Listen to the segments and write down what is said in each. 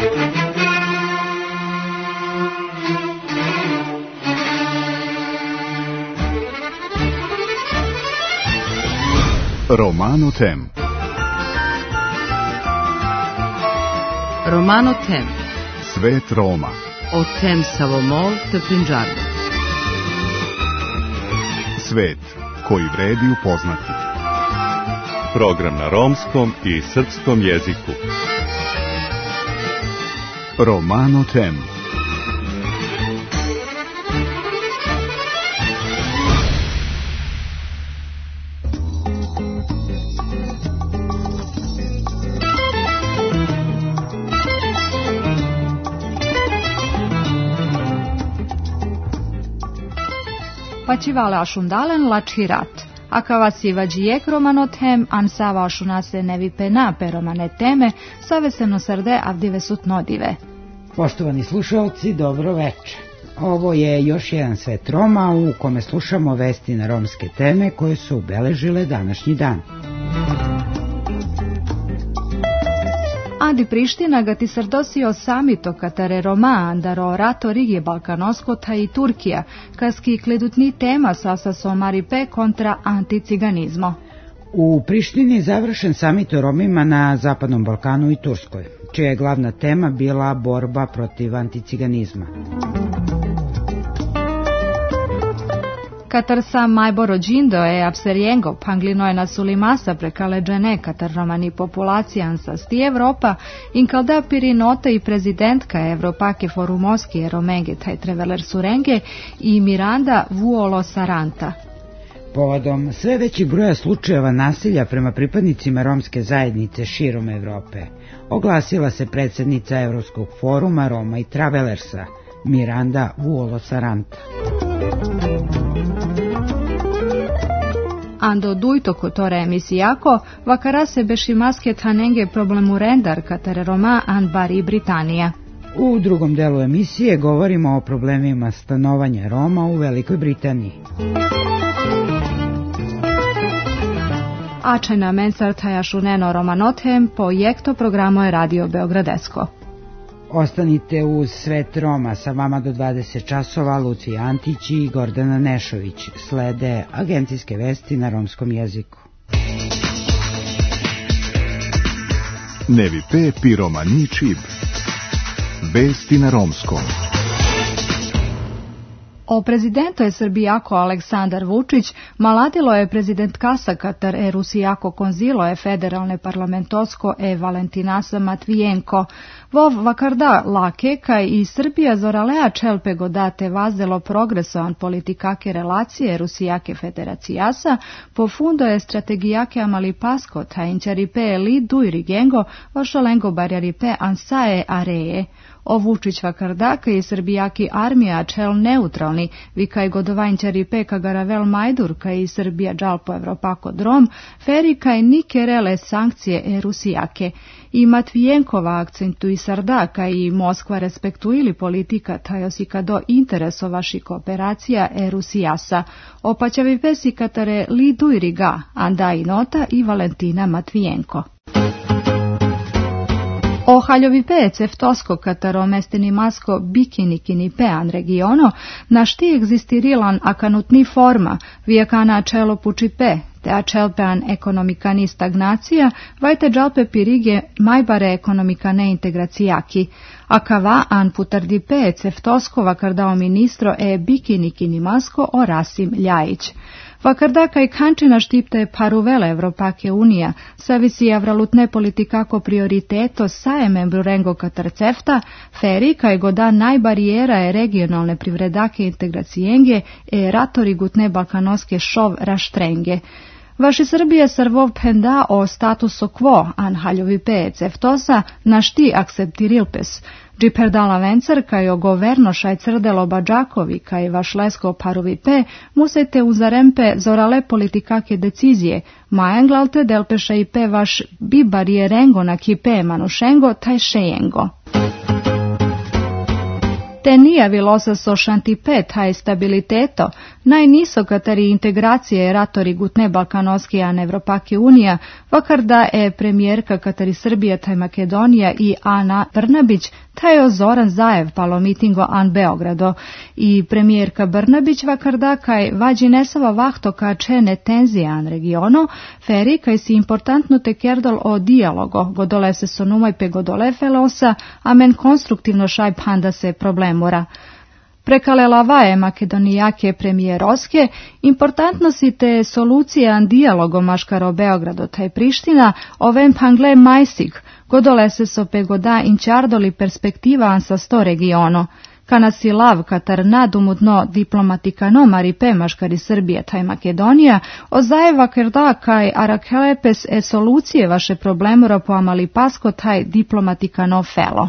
Romano Tem. Romano Tem. Svet Roma. O tem Savomol te Punjab. Svet koji vredi upoznati. Program na romskom i srpskom jeziku. Romano Tem. Pachivala ashundalen lachirat. Akavasi vajiyek Romano Tem ansava ashunase nevipena peromane teme saveseno srde avdivesut nodive. Poštovani slušalci, dobro večer. Ovo je još jedan Svet Roma u kome slušamo vesti na romske teme koje su obeležile današnji dan. Adi Priština gati srdosio samito katare Roma andaro rato rigje Balkanosko ta i Turkija, kaski kledutni tema sasa somaripe kontra anticiganizmo. U Prištini je završen samit o Romima na Zapadnom Balkanu i Turskoj, čija je glavna tema bila borba protiv anticiganizma. Katar sa majboro džindo je apserjengo panglino je na sulimasa prekaleđene katar romani populacijan sa sti Evropa in kalda pirinota i prezidentka Evropake forumoski romenge taj treveler surenge i Miranda Vuolo Saranta. Povodom sve većih broja slučajeva nasilja prema pripadnicima romske zajednice širom Evrope, oglasila se predsjednica Evropskog foruma Roma i Travelersa, Miranda Vuolo Saranta. Ando dujto kutore emisijako, vakarase bešimaske tanenge problemu rendar katare Roma Anbari Britanija. U drugom delu emisije govorimo o problemima stanovanja Roma u Velikoj Britaniji. Ačena mensartaja šuneno Romanotem projekto programo je Radio Beogradesko. Ostanite uz Svet Roma, sa vama do 20 časova Lucija Antić i Gordana Nešović. Slede agencijske vesti na romskom jeziku. Nevipe piroma ničib. Vesti na romskom. O prezidentu je Srbijako Aleksandar Vučić, maladilo je prezident Kasa Katar Rusijako konzilo je federalne parlamentosko Valentinasa Matvijenko. Vov vakarda lake kaj i Srbija zoralea čelpe godate vazdelo progresovan politikake relacije Rusijake federacijasa, po fundo je strategijake amalipasko ta inčaripe li dujrigengo vašalengo barjaripe ansae areje. O Vučić vakardaka i Srbijaki armija čel neutralni, vi kaj godovanjčari peka garavel majdur kaj i Srbija džalpo Evropako drom, feri kaj nikerele sankcije Rusijake. I Matvijenkova akcentu i Sardaka i Moskva respektuili politika tajosika do interesovaši kooperacija Rusijasa. Opaćavi pesi katare li dujriga, anda i nota i Valentina Matvijenko. O haljovi pe ceftosko kataro mestini masko bikinikini pean regiono, na šti egzistirilan akanutni forma, vijakana čelo puči pe, te a čelpean ekonomikani stagnacija, vajte džalpe pirige majbare ekonomikane integracijaki. Akava an putardi pe ceftosko vakardao ministro bikinikini masko o Rasim Ljajić. Vakardaka i kančina štipte paruvele Evropake unija, savisi avralutne politikako prioriteto saje membru rengo katarcefta, feri kaj goda najbarijera je regionalne privredake integracijenge ratori gutne balkanoske šov raštrenge. Vaši Srbije servov penda o statuso quo an haljovi pe ceftosa na šti akceptirilpes. Džiperdala vencer kaj o governo šaj crdelo bađakovi kaj vaš lesko parovi pe musete uzarempe zorale politikake decizije, majenglalte delpeša i pe vaš bibarije rengo na kipe manušengo taj šejengo. Te nije vilosa so šantipet haj stabiliteto, najniso kateri integracije ratori gutne Balkanoskija Evropake unija, vakar da je premijerka kateri Srbija taj Makedonija i Ana Brnabić, taj je Zoran Zaev palo mitingo an Beogrado i premijerka Brnabić vakar da kaj vađi nesava vahto ka čene tenzije an regiono, feri kaj si importantno te kerdol o dijalogo, godole se sonumaj pe godole felosa, a men konstruktivno šaj panda se problemora. Prekalela je makedonijake premijeroske, importantno si te solucije an dijalogom maškaro Beogrado taj Priština, ovem pangle majsik, godole se so pe goda inčardoli perspektiva an sa sto regiono. Kana si lav katar nadumudno diplomatikano maripe maškari Srbije taj Makedonija, ozajeva kerda kaj arakelepes e solucije vaše problemura po amali pasko taj diplomatikano felo.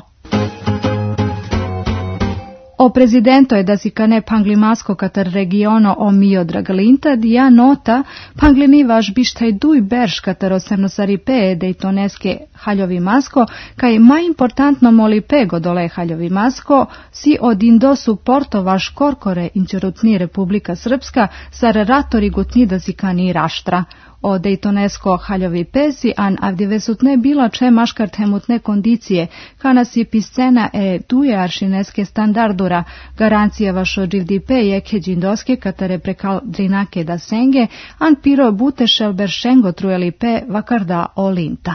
O prezidento je da si kane panglimasko katar regiono o mio draglinta dia nota panglimi vaš bištaj duj berš katar osemnosaripe dejtoneske haljovi masko, kaj maj importantno molipe godole haljovi masko, si od indo suporto vaš korkore inčerutni Republika Srpska, sar ratori gutni da si kani raštra. O dejtonesko haljovi pesi, an avdivesutne bila če maškar temutne kondicije, kana si piscena e duje aršineske standardura, garancija vašo GDP je keđindoske katare prekal drinake da senge, an piro bute šelberšengo trujelipe vakarda olinta.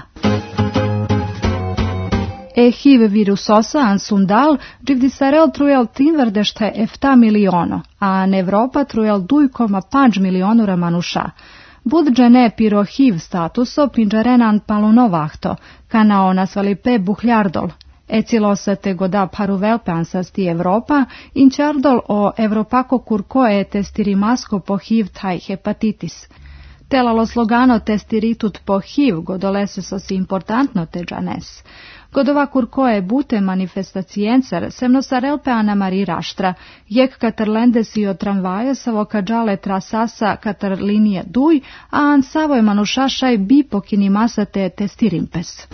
HIV virusosa an sundal, dživdisarel trujel tinvrdešte efta miliono, a an Evropa trujel 2,5 milionura manuša. Budžene piro HIV statuso pinđarenan palunovahto, kanao nasvalipe buhljardol. Ecilosa te goda paruvelpean sasti Evropa, inčardol o Evropako kurkoe testirimasko po HIV taj hepatitis. Telalo slogano testiritut po HIV godolese sosi importantno teđanes. Godova kurkoe bute manifestacijencar semnosarelpe anamari raštra, jek katar lendesi od tramvaja savo kađale trasasa katar linije duj, a an savoj manušašaj bi pokini masate testirimpes.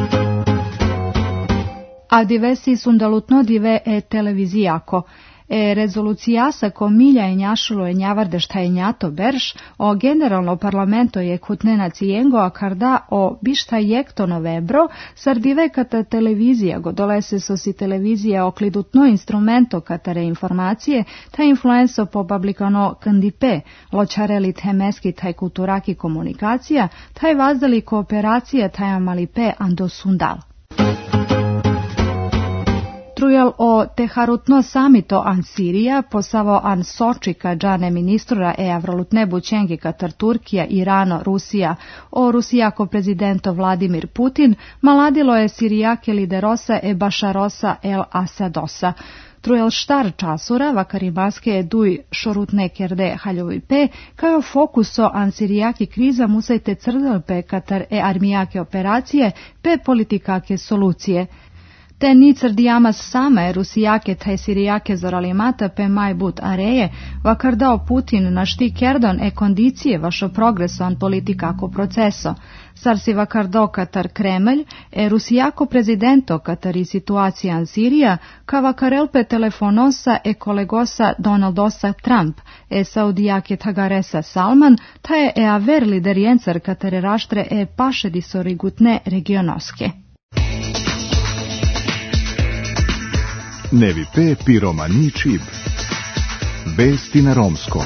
Avdivesi sundalutno dive e televizijako. Rezolucijasa ko milja i njašulo je njavardešta je njato berš, o generalno parlamento je kutnena cijengo a karda o bišta jekto novembro, sardive kata televizija godolese so si televizija oklidutno instrumento katare informacije, ta influenso pobablikano kandipe, ločareli temeski taj kulturaki komunikacija, taj vazdali kooperacija taj amalipe ando sundal. Trujal o teharutno samito an Sirija, posavo an Sočika džane ministrura e avrolutne bućengi katar Turkija, Irano, Rusija, o Rusijako prezidento Vladimir Putin, maladilo je Sirijake liderosa e Bašarosa el Asadosa. Trujel štar časura, vakarimaske je duj šorutne kerde haljovipe, kao fokuso an Sirijaki kriza musajte crdelpe katar e armijake operacije, pe politikake solucije. Te ni crdijamas same Rusijake taj Sirijake zoralimata pe majbut areje, vakar dao Putin na šti kerdon e kondicije vašo progreso an politikako proceso. Sar si vakar do katar Kremelj, e Rusijako prezidento katari situacija an Sirija, ka vakarelpe telefonosa e kolegosa Donaldosa Trump, e Saudijake tagaresa Salman, ta je e aver liderijencar katare raštre e paše disorigutne regionoske. Nevi pe piromani čib. Vesti na romskom.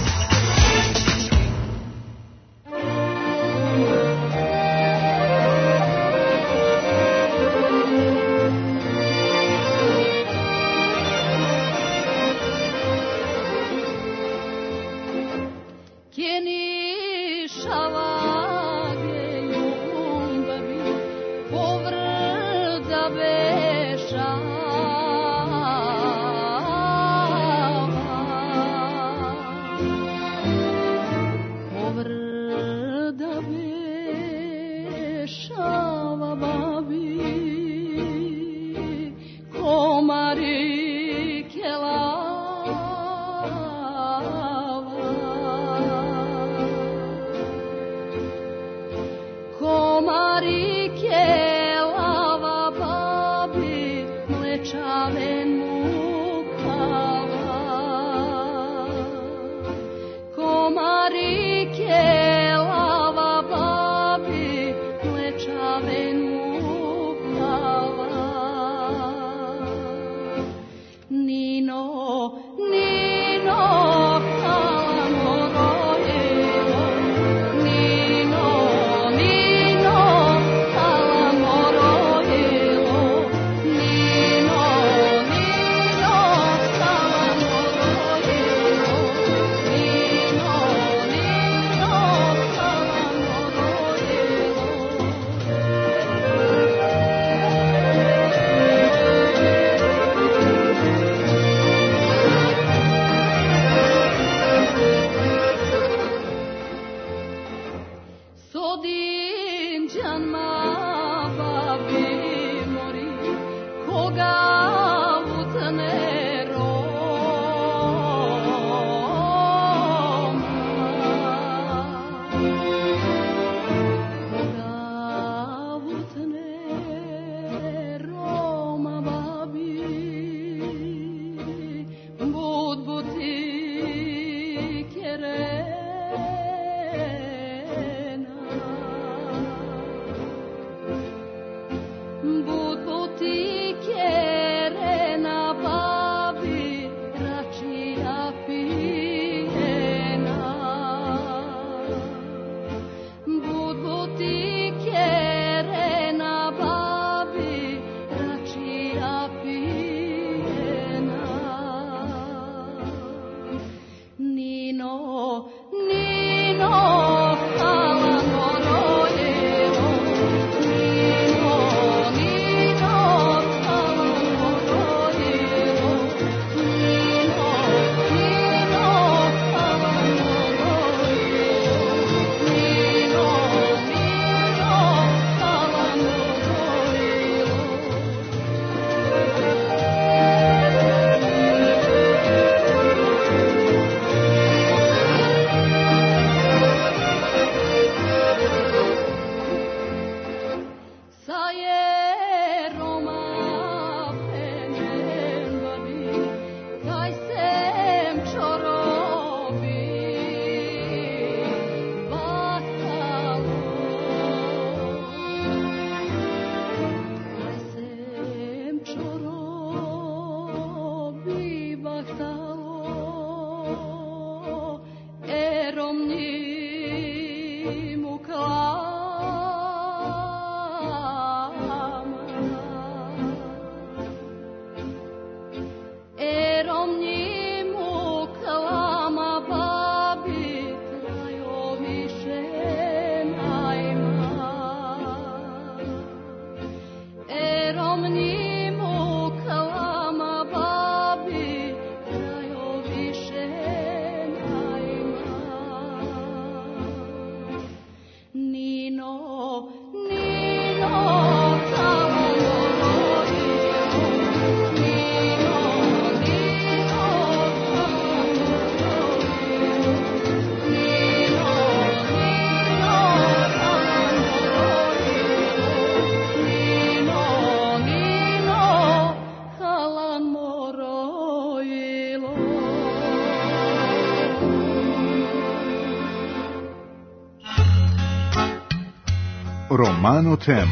Romano Tem.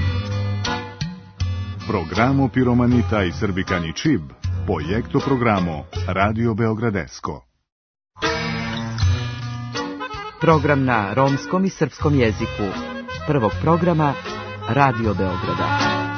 Programo Piromanita i Srbikani Čib, projekto programo Radio Beogradesko. Program na romskom i srpskom jeziku. Prvog programa Radio Beograda.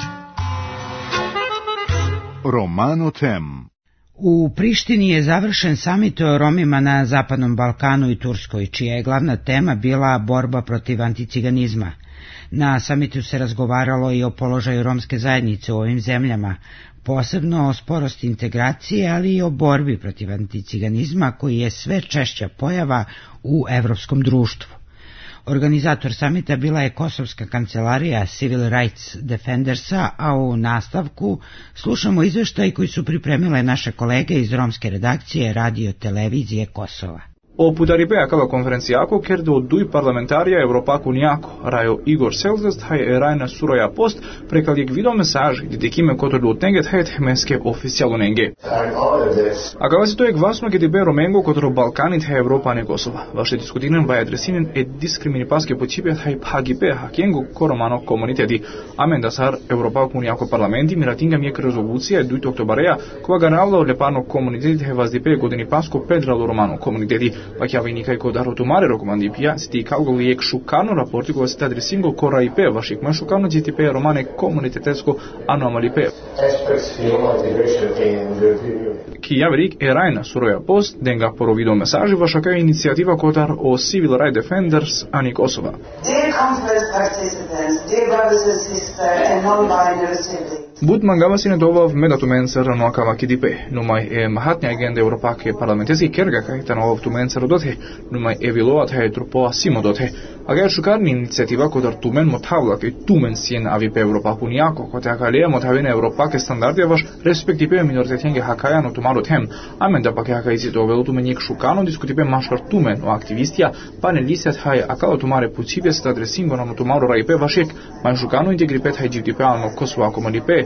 Romano Tem. U Prištini je završen samit o Romima na Zapadnom Balkanu i Turskoj, čija je glavna tema bila borba protiv anticiganizma. Na samitu se razgovaralo i o položaju romske zajednice u ovim zemljama, posebno o sporosti integracije, ali i o borbi protiv anticiganizma koji je sve češća pojava u evropskom društvu. Organizator samita bila je Kosovska kancelarija Civil Rights Defendersa, a u nastavku slušamo izveštaj koji su pripremile naše kolege iz romske redakcije Radio Televizije Kosova. O putaripea kava konferencijako kerdo dui parlamentarija Evropakuniako, rajo Igor Selzest, haj rajna suroja post, prekaljeg video mesaži, didekime kotor do tenget hajt hemeske oficijalu nenge. A kava se to je glasno GDB Romengo kotor Balkanit haj Evropane Kosova. Vaše diskutinen vaj adresinen et diskrimini paske počipjat haj pagipe hakengo koromano komuniteti. Amen da sar Evropakuniako parlamenti miratinga mijek rezolucija 2. oktobareja, kova ga navlao leparno komuniteti haj vazdipe godini pasko pedralo romano komuniteti. Pa chiavinica e codaru tumare recomandipia sti calcoli ex șucano raporti cu sta adresingo cora IP vașic mai șucano GTP romane comunitetesco anomalipe. Kijavrik e rajna suroja post denga poro video mesaži vašaka inicijativa kotar o Civil Rights Defenders ani Kosova. Dear conference participants, dear brothers and sisters and non-binary siblings. Bud mangavasine dovav medatumenser noakava kidipe, numai e mahatnia agenda europake parlamentesi kerga kaita novov tumenser dothe, numai e viloat he trupoa simo dothe. Agar shukarni iniciativa kodar tumen motavla ke tumen sien avipe Europa puniako, kote akalea motavene europake standardia vaš respektive minoritetienge hakaja no tumaro tem, amenda pake hakaizi dovelo tumenik shukano diskutipe mashkar tumen o aktivistia, panelisiat hai akalo tumare pucipe sta adresingo no tumaro raipe vašek, mai shukano integripet hai jivtipe ano Kosovo komodipe.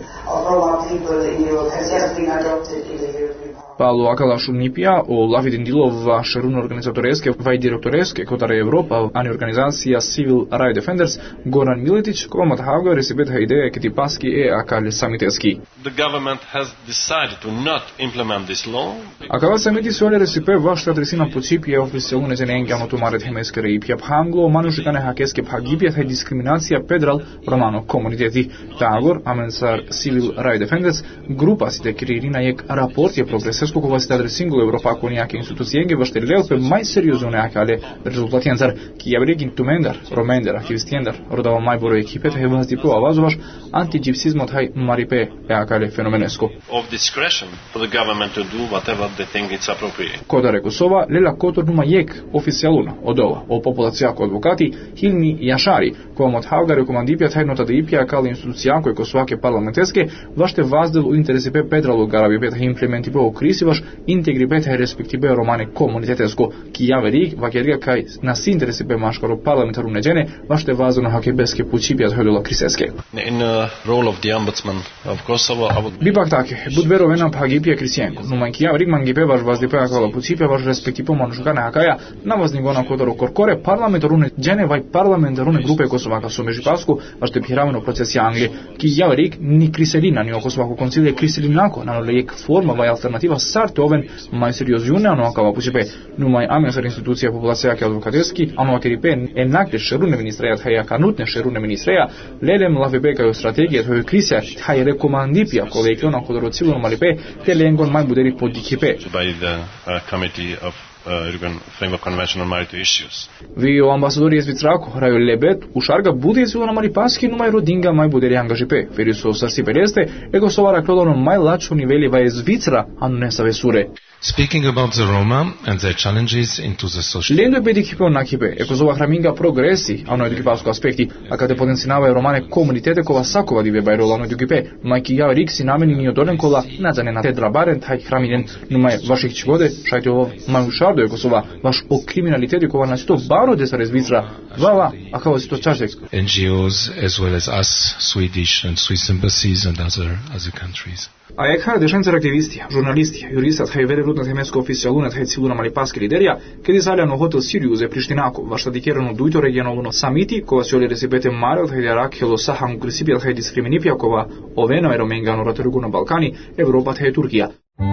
Paulo akala šunipija o lavidin dilova šerun organizatoreske vaj direktoreske kotare Evropa, ani organizacija Civil Rights Defenders, Goran Miletić, komat havga resibet ideje kiti paski akali samiteski. The government has decided to not implement this law. Akala samiti suole resipe vašta adresina pucipije oficijalune zenengi anotumare temeske reipja phanglo, manušikane hakeske phagipja thai diskriminacija pedral romano komuniteti. Tagor, amensar Civil Rights Defenders, grupa site kiririna jek raport je progrese Сколько се адресингул Европаку някакви институциенги въщерилел пе май сериозно някале резултатиензар ки яврегин тумендар, ромендер, активистиендар, родава май боро екипет хе въздипу авазоваш антиджипсизмот хай марипе някале феноменеско. Of discretion for the government to do whatever they think it's appropriate. Кода Косова лела котор нума јек официјалуна одова о популацијако адвокати Хилни Јашари, кој од хавга рекомандипија тајнота да ипија кале институцијан кој косоваке парламентеске ваште ваздел у интереси пе педрало гараби пе имплементи пе окриси ваш интегрипет респективе романе комунитетеско ки јавери вакерга кај нас интереси пе машкаро парламентару неџене ваште ваздено хакебеске пучипијат хедола крисеске. In the role of the ombudsman of Kosovo, I would Бипак таке, буд веровена пагипија крисиенко, но манки јавери мангипе ваш ваздипе кала пучипија ваш респективе манушкане хакаја на вазнигона кодоро коркоре парламентару неџене вај парламентару групе Косовака со меѓупаску ваште пиравено процеси Англи ки јавери ни криселина ни Косовако концилија криселинако на лек форма вај алтернатива сарте овен мај сериозјуне ано акава пучипе но мај амесар институција популацијаке адвокатески ано акерипе енакте шеруне министреја хаја канутне шеруне министреја лелем лавебе кај стратегија тој крисија хај рекомандипија колективно кодоро цивилно малипе теленгон мај будери подикипе by the committee of European Framework Convention on Maritime Issues. Ви о амбасадори Звицрако, рајо лебет, ушарга буде цивилно малипаски, но мај родинга мај будери ангажипе. Вери со саси пересте, его совара клодоно мај лачо нивели вај Звицра, ано не саве суре. Speaking about the Roma and their challenges into the social... Lendo pe dikipon nakipe, eko zova hraminga progresi, ano edukipasku aspekti, a kade potencinava romane komunitete kova sakova dive bajrola ano edukipe, numai ki ja riksi nameni ni odolen kola nadzane na te drabaren taj hraminen, numai vaših čigode, šajte ovo maju šardo eko zova, vaš o kriminaliteti kova nas to baro desa rezvitra, vala, a kao si to čaždek. NGOs as well as us, Swedish and Swiss embassies and other countries. A eka deșențări activisti, jurnalisti, juristat hai vede rudna temesco oficialuna hai ciluna malipaske lideria, kedi zaljano hotel Sirius e Prištinako, vašta dikjerano duito regionalno samiti, kova se oli resipete mare hai jarak helo sahan grisipijat hai diskriminipija kova oveno eromengano raterugu na Balkani, Evropa hai Turkija.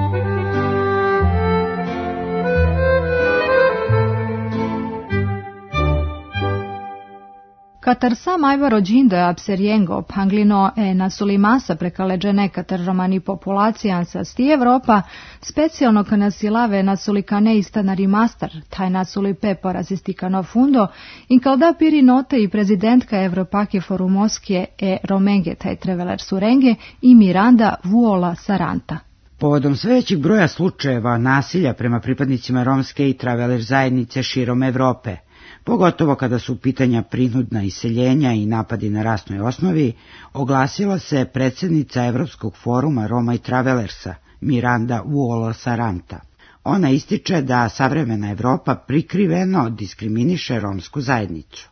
Katar sam ajvaro džindo je abserjengo, panglino e nasulimasa prekaleđene katar romani populacijan sa sti Evropa, specijalno kanasilave nasulikane istanari mastar, taj nasuli pe porazistikano fundo, in kalda piri note i prezidentka Evropake forumoskije e romenge taj treveler surenge i Miranda Vuola Saranta. Povodom sve većih broja slučajeva nasilja prema pripadnicima romske i traveler zajednice širom Evrope, pogotovo kada su u pitanja prinudna iseljenja i napadi na rasnoj osnovi, oglasila se predsjednica Evropskog foruma Roma i Travelersa, Miranda Vuola Saranta. Ona ističe da savremena Evropa prikriveno diskriminiše romsku zajednicu.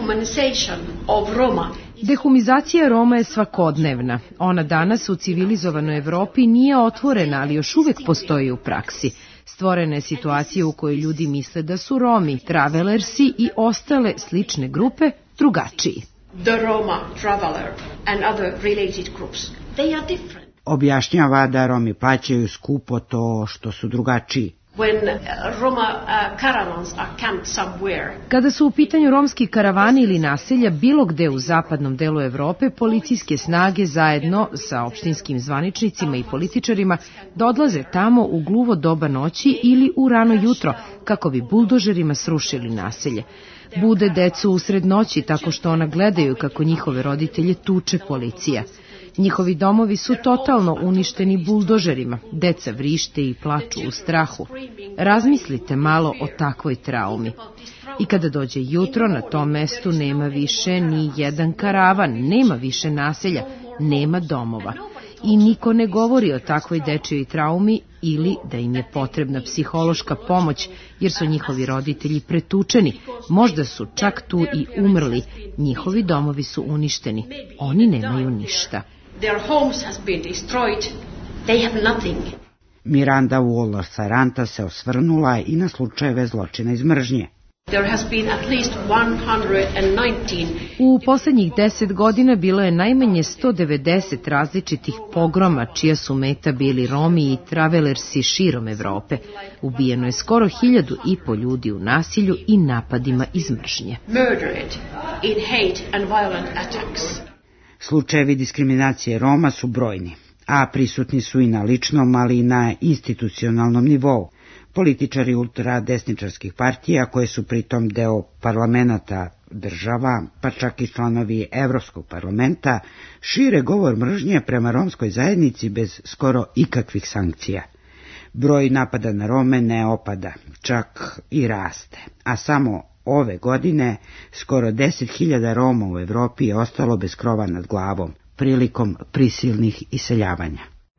Dehumizacija Roma je svakodnevna. Ona danas u civilizovanoj Evropi nije otvorena, ali još uvijek postoji u praksi. Stvorena je situacija u kojoj ljudi misle da su Romi, travelersi i ostale slične grupe drugačiji. The Roma, traveler and other related groups, they are different. Objašnjava da Romi plaćaju skupo to što su drugačiji. When Roma caravans are camped somewhere. Kada su u pitanju romski karavani ili naselja bilo gde u zapadnom delu Evrope, policijske snage zajedno sa opštinskim zvaničnicima i političarima odlaze tamo u gluvo doba noći ili u rano jutro kako bi buldožerima srušili naselje. Bude decu usred noći tako što ona gledaju kako njihove roditelje tuče policija. Njihovi domovi su totalno uništeni buldožerima, deca vrište i plaču u strahu. Razmislite malo o takvoj traumi. I kada dođe jutro, na tom mestu nema više ni jedan karavan, nema više naselja, nema domova. I niko ne govori o takvoj dečijoj traumi ili da im je potrebna psihološka pomoć, jer su njihovi roditelji pretučeni, možda su čak tu i umrli, njihovi domovi su uništeni, oni nemaju ništa. Miranda Waller-Saranta se osvrnula i na slučajeve zločina iz mržnje. U poslednjih 10 godina bilo je najmanje 190 različitih pogroma čija su meta bili Romi i travelersi širom Evrope. Ubijeno je skoro 1.500 ljudi u nasilju i napadima iz mržnje. Slučajevi diskriminacije Roma su brojni, a prisutni su i na ličnom, ali i na institucionalnom nivou. Političari ultradesničarskih partija, koje su pritom deo parlamenta država, pa čak i članovi Evropskog parlamenta, šire govor mržnje prema romskoj zajednici bez skoro ikakvih sankcija. Broj napada na Rome ne opada, čak i raste, a samo ove godine skoro 10.000 Roma u Evropi je ostalo bez krova nad glavom prilikom prisilnih iseljavanja.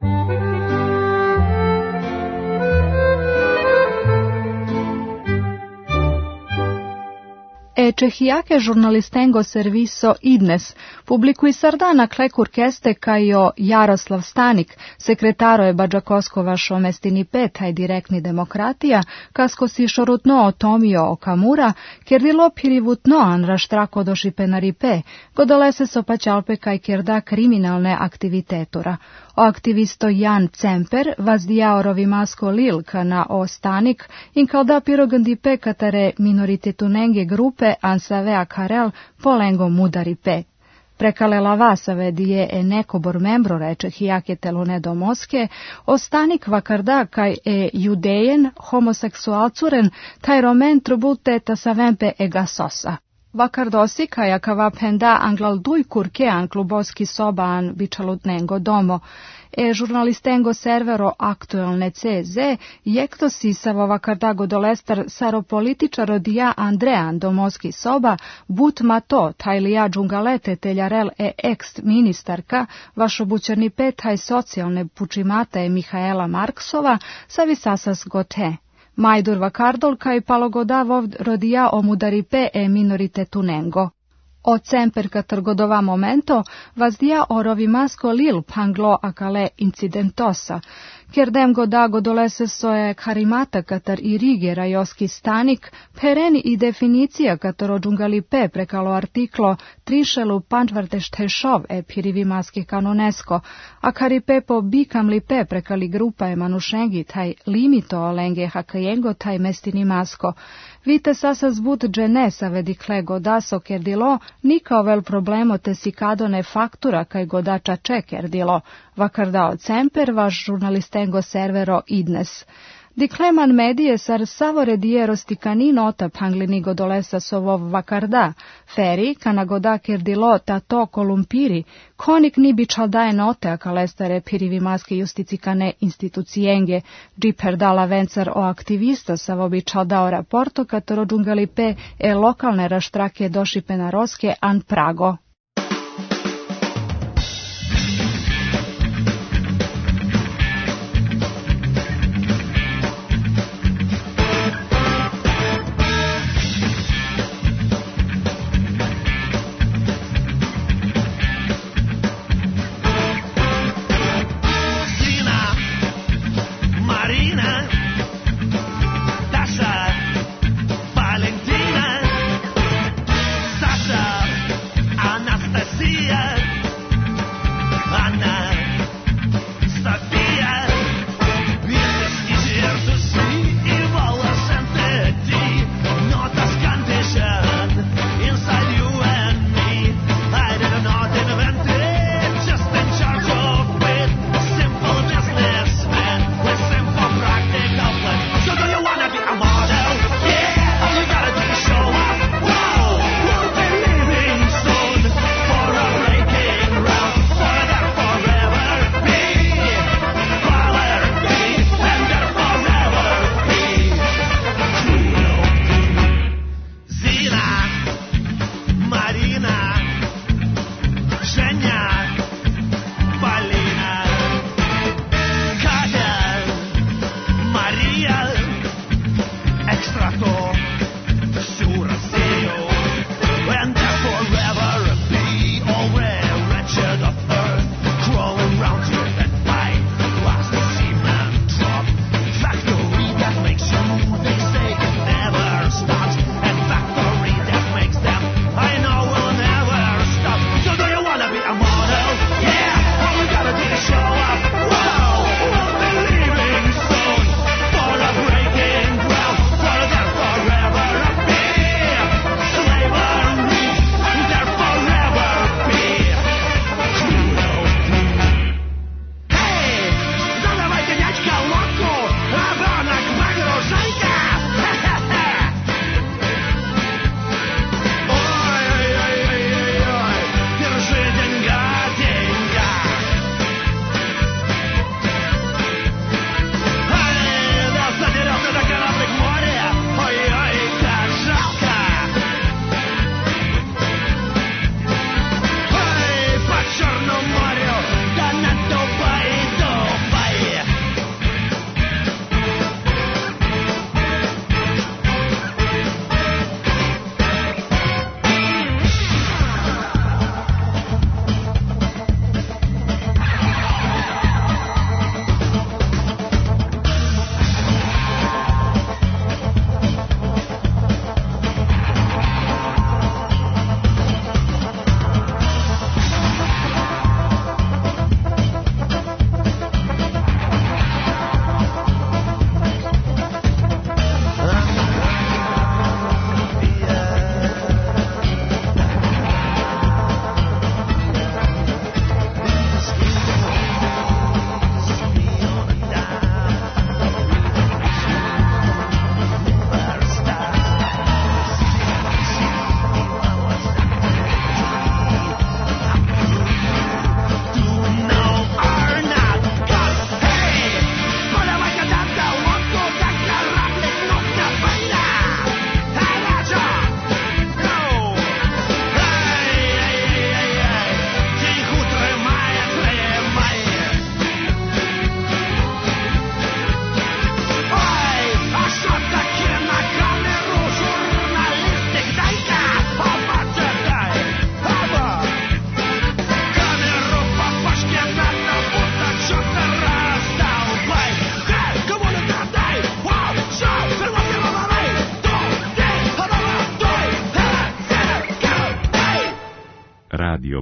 Čehiake žurnalistengo serviso idnes publikui sardana klekur keste kajo Jaroslav Stanik, sekretaro je Bađakoskova šomestini petaj direktni demokratija, kasko si šorutno otomio okamura, kerdilo pirivutno anra štrako doši penaripe, godolese sopaćalpe kaj kerda kriminalne aktivitetura. O aktivisto Jan Cemper vazdijaorovi masko lilka na o Stanik in kalda pirogandipe katare minoritetunenge grupe Ansavea Karel polengo mudaripe. Prekalela vasave dije e nekobor membro reče hijake telune do Moske, ostanik vakarda kaj e judejen homoseksualcuren taj romen trubute ta savempe egasosa. Vakardosi kaja kava penda anglal duj kurke an kluboski soba an bičalutnengo domo. Žurnalistengo servero aktuelne CZ jekto sisavo vakardago dolestar saropolitičaro dija Andrean domoski soba but mato tajlija džungalete teljarel ex ministarka vašo bućerni petaj socijalne pučimata je Mihaela Marksova savisasas gote. Majdur vakardol kaj palogodavov rodija omudaripe minoritetunengo. O Cemperka trgodova momento vazdija orovi masko lil panglo akale incidentosa, kerdem godago dolese soje karimata katar i rige rajoski stanik, pereni i definicija kataro džungalipe prekalo artiklo trišelu pančvarte štešov pirivi maski kanonesko, a karipe po bikam lipe prekali grupa manušengi taj limito olenge hakajengo taj mestini masko. Vite sasa zbut dženesa vedikle godaso kerdilo, nikao vel problemo te si kadone faktura kaj godača čekerdilo, vakardao Cemper vaš žurnalistengo servero idnes. Dikleman medije sar savore dierostikani nota panglini godolesa sovov vakarda, feri kana goda kerdilo ta to kolumpiri, konik ni bičaldaje note a kalestare pirivi maske justicikane institucijenge, džiper dala vencar o aktivista savo bičaldao raporto katoro džungalipe lokalne raštrake doši penaroske an Prago. Valentina, Sasha,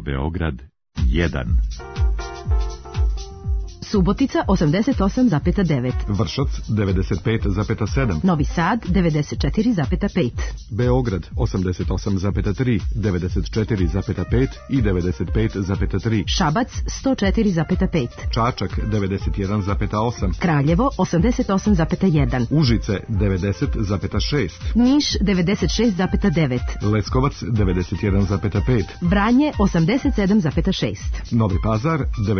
Beograd 1. Subotica 88,9. Vršac 95,7. Novi Sad 94,5. Beograd 88,3, 94,5 i 95,3. Šabac 104,5. Čačak 91,8. Kraljevo 88,1. Užice 90,6. Niš 96,9. Leskovac 91,5. Vranje 87,6. Novi Pazar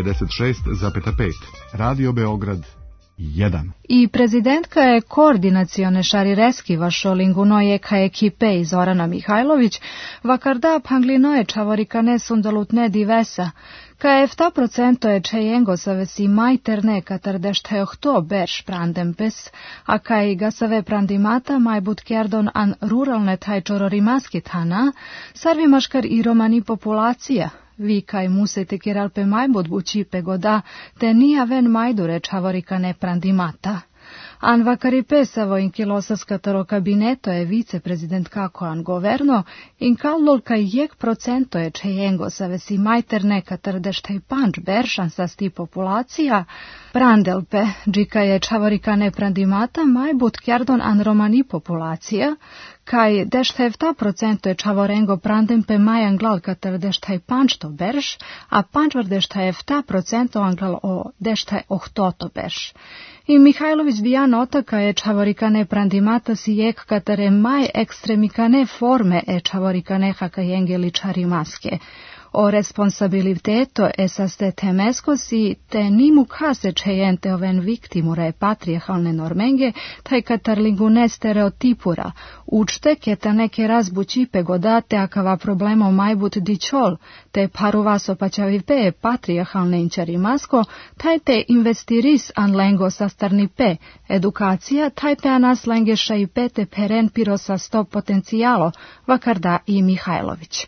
96,5. Radio Beograd 1. I prezidentka je koordinacione šarireski vašolingunoje ka ekipe i Zorana Mihajlović, vakarda panglinoje čavorikane sundalutne divesa, ka efta procento je čejengo savesi majterne katardešte ohto berš prandempes, a ka i gasave prandimata majbut kjerdon an ruralne taj čororimaski tana, sarvi maškar i romani populacija, vi kaj musete kiralpe majbud bučipe goda, te nija ven majdure čavorikane prandimata. An vakari pesavo in kilosavska taro kabineto je viceprezident kako an governo, in kaldol kaj jek procento je čejengo savesi majterne katardešte i panč beršan sa sti populacija, prandelpe, džika je čavorikane prandimata majbud kjardon an romani populacija, kaj deštevta procento je čavorengo prandempe majan glal katar deštaj pančto berš, a pančvardeštajevta procento anglal o deštaj ohtoto berš. I Mihajlović dijan otaka je čavorikane prandimata si jek katare maj ekstremikane forme e čavorikane hakajengeli čarimaske. O responsabiliteto esaste temeskosi te nimu kase čejente oven viktimure patrijarhalne normenge, taj katarlingune stereotipura, učte keta neke razbučipe godate akava problemo majbut dičol, te paruvaso pačavipe patrijarhalne inčarimasko, taj te investiris an lengo sastarnipe, edukacija, taj pe anas lengeša i pete peren pirosa sto potencijalo, vakarda i Mihajlović.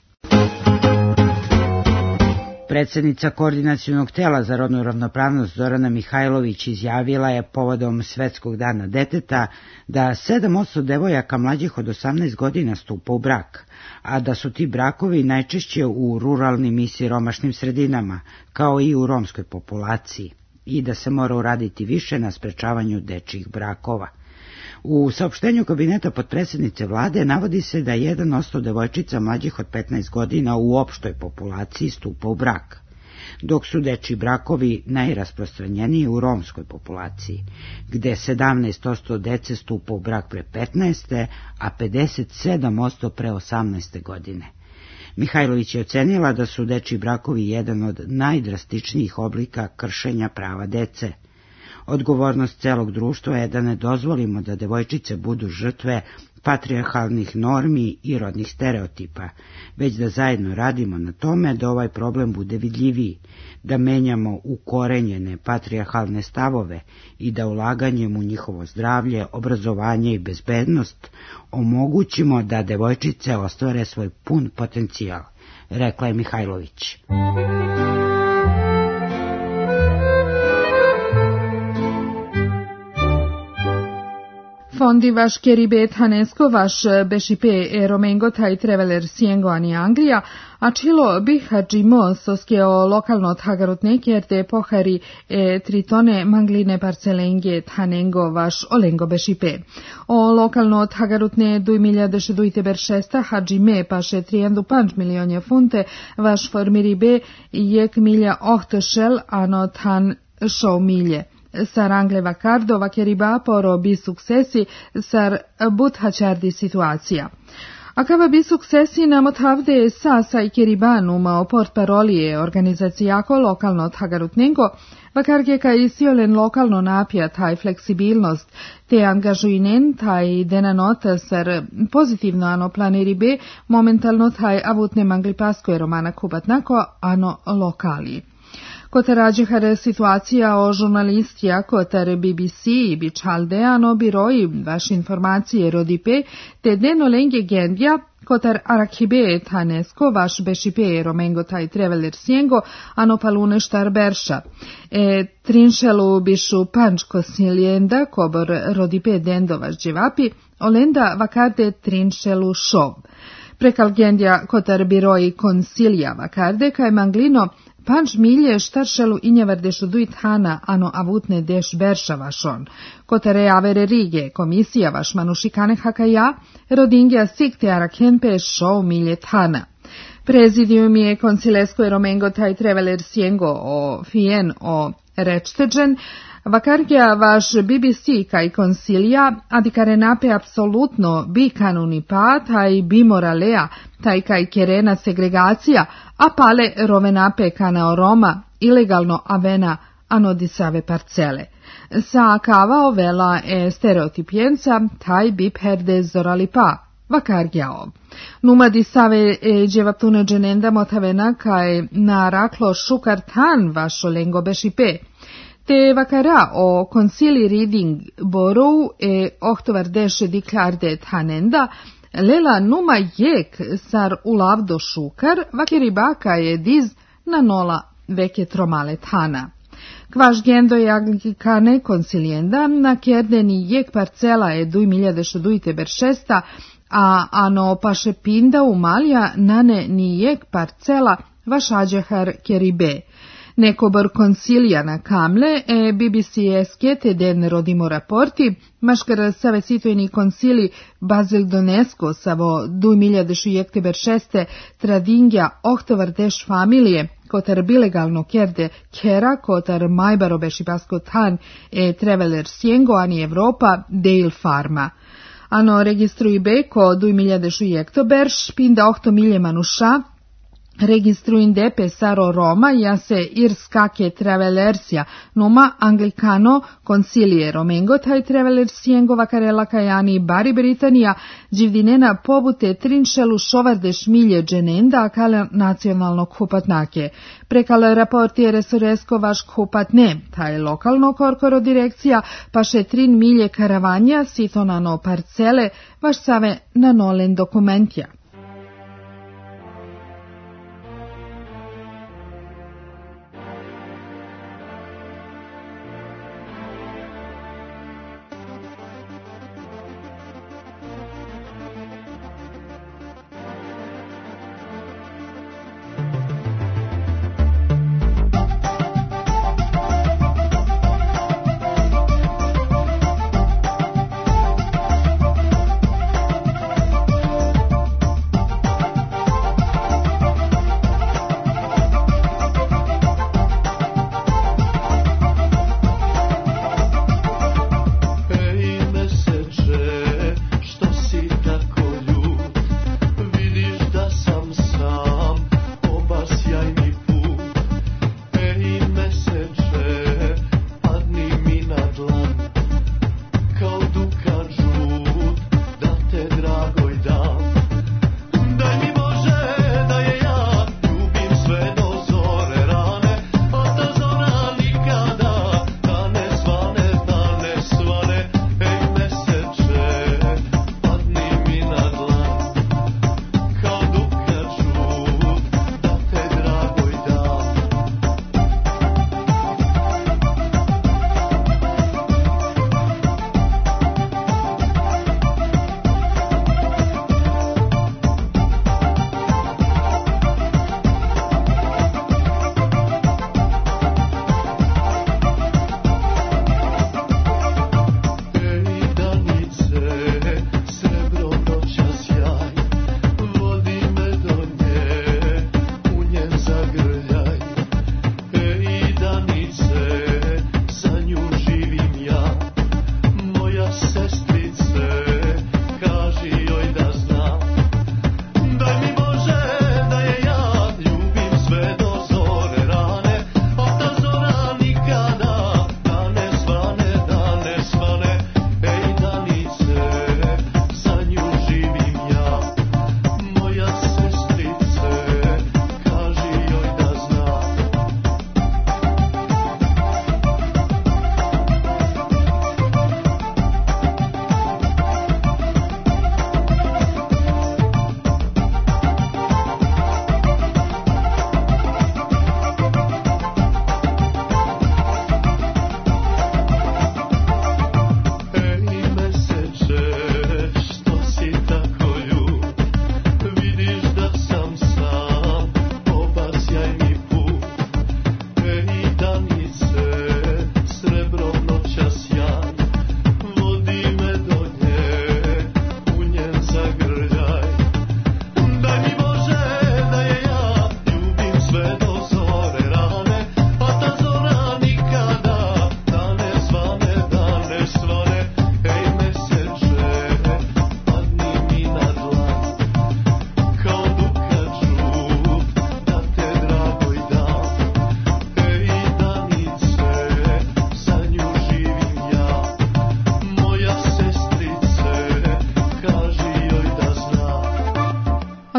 Predsjednica Koordinacionog tela za rodnu ravnopravnost Zorana Mihajlović izjavila je povodom Svetskog dana deteta da 7% devojaka mlađih od 18 godina stupa u brak, a da su ti brakovi najčešće u ruralnim i siromašnim sredinama, kao i u romskoj populaciji, i da se mora uraditi više na sprečavanju dečjih brakova. U saopštenju kabineta potpredsjednice vlade navodi se da 1% devojčica mlađih od 15 godina u opštoj populaciji stupa u brak, dok su dečji brakovi najrasprostranjeniji u romskoj populaciji, gde 17% dece stupa u brak pre 15. a 57% pre 18. godine. Mihajlović je ocenila da su dečji brakovi jedan od najdrastičnijih oblika kršenja prava dece. Odgovornost celog društva je da ne dozvolimo da devojčice budu žrtve patrijarhalnih normi i rodnih stereotipa, već da zajedno radimo na tome da ovaj problem bude vidljiviji, da menjamo ukorenjene patrijarhalne stavove i da ulaganjem u njihovo zdravlje, obrazovanje i bezbednost omogućimo da devojčice ostvare svoj pun potencijal, rekla je Mihajlović. Fondi vaš keribet hanesko vaš bešipe romengo taj traveler siengo ani Anglija, a čilo bih hađimo soskeo lokalno thagarutne kjerte pohari tritone mangline parcelenge thanengo vaš olengo bešipe. O lokalno thagarutne 2026 hađime paše 3,5 milionje funte vaš formiribe jek milja ohtešel ano than šou milje. Sar angle vacardo vakeriba poro bi successi sar buthačardi situacija. Akava bi successi namotavde sa i keribanuma o port parolije organizacijako lokalno thagarutnengo, vakarge ka isiolen lokalno napija taj fleksibilnost, te angažuinen taj denanota sar pozitivno ano planeribe momentalno taj avutne manglipasko romana kubatnako ano lokali. Kotar rađehare situacija o žurnalistija kotar BBC i bičaldeano biroji vaš informacije rodipe te denolenge gendja kotar arakibe tanesko vaš bešipe romengo taj traveler siengo ano palune štar berša. Trinšelu bišu pančko siljenda kobor rodipe dendo vaš dživapi olenda vakarde trinšelu šov. Prekalgendja kotar biroi konsilija vakarde kaj manglino Panč milje štaršelu injavardešo duit hana ano avutne deš berša vašon. Kotare avere rige komisija vaš manušikane hakaja, rodingja sikte arakempe šou milje thana. Prezidium je konsilesko eromengo taj treveler siengo o fien o rečteđen, vakargja vaš BBC kaj konsilija, adikarenape apsolutno bi kanuni pa, taj bi moralea, taj kaj kerena segregacija, a pale rovenape kanao Roma, ilegalno avena anodisave parcele. Sa kava ovela stereotipijenca, taj bi perde zorali pa. Vakargjao. Numa disave djevatune dženenda motavena kaj naraklo šukar tan vašo lengo bešipe. Te vakara o konsili reading borou ohtovar deshe diklarde tanenda, lela numa jek sar ulavdo šukar, vakiribaka je diz na nola veke tromale tana. Kvaš gendo je aglikane konsilijenda, na kjerdeni jek parcela je 2000 beršesta, a ano paše pinda u malja nane ni jek parcela vašađehar keribe. Nekobor konsilija na kamle BBC eskete den rodimo raporti, maškar save situjeni konsili Bazil Donesko savo 2006 tradingja ohtovar deš familije, kotar bilegalno kerde kera, kotar majbaro bešipasko tan treveler siengo ani Evropa deil farma. Ano registrui beko 2006 berš, pinda 8 milje manuša, registruin depe saro Roma, ja se irskake travelersja, numa anglikano konsilije Romengo, taj travelersiengo vakarela kajani bari Britanija, dživdinena pobute trinšelu šovardeš milje dženenda, akala nacionalno kupatnake. Prekala raporti resoresko vaš kupatne, taj lokalno korkoro direkcija, paše 3 milje karavanja, sitonano parcele, vaš save na nolen dokumentja.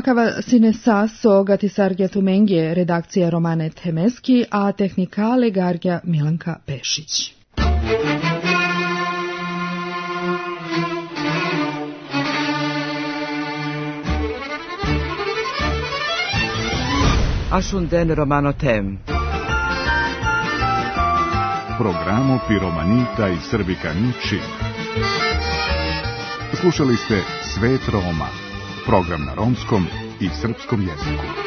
Akava sinesa so gatisargja Tumengje, redakcija Romane Temeski, a tehnikale gargja Milanka Pešić. Ashunden Romano Tem. Programo Piromanita i Srbikani Čib. Slušali ste Svet Roma, program na romskom i srpskom jeziku.